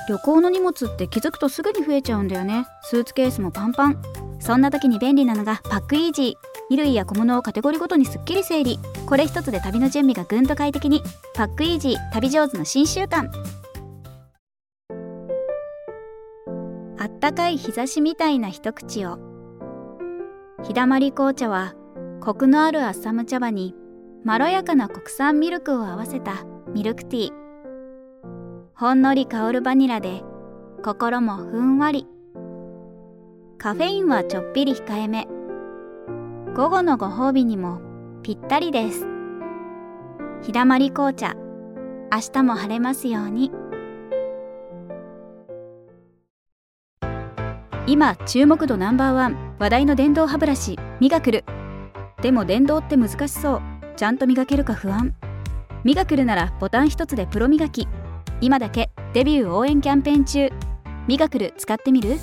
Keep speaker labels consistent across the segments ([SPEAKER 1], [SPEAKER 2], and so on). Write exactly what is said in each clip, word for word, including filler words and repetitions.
[SPEAKER 1] 旅行の荷物って気づくとすぐに増えちゃうんだよね。スーツケースもパンパン。そんな時に便利なのがパックイージー。衣類や小物をカテゴリーごとにすっきり整理。これ一つで旅の準備がぐんと快適に。パックイージー、旅上手の新習慣。あったかい日差しみたいな一口を。日だまり紅茶はコクのあるアッサム茶葉にまろやかな国産ミルクを合わせたミルクティー。ほんのり香るバニラで心もふんわり。カフェインはちょっぴり控えめ。午後のご褒美にもぴったりです。日だまり紅茶、明日も晴れますように。今注目度ナンバーワン、話題の電動歯ブラシミガクル。でも電動って難しそう。ちゃんと磨けるか不安。ミガクルならボタン一つでプロ磨き。今だけデビュー応援キャンペーン中。ミガクル使ってみる？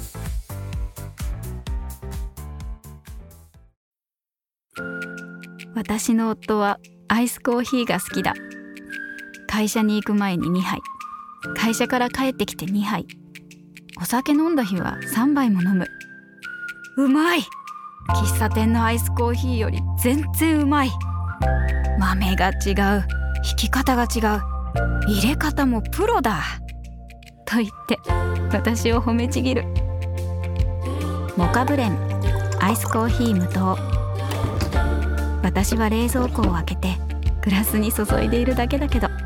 [SPEAKER 1] 私の夫はアイスコーヒーが好きだ。会社に行く前ににはい、会社から帰ってきてにはい、お酒飲んだ日はさんばいも飲む。うまい！喫茶店のアイスコーヒーより全然うまい。豆が違う、引き方が違う、入れ方もプロだと言って私を褒めちぎる。モカブレンアイスコーヒー無糖。私は冷蔵庫を開けてグラスに注いでいるだけだけど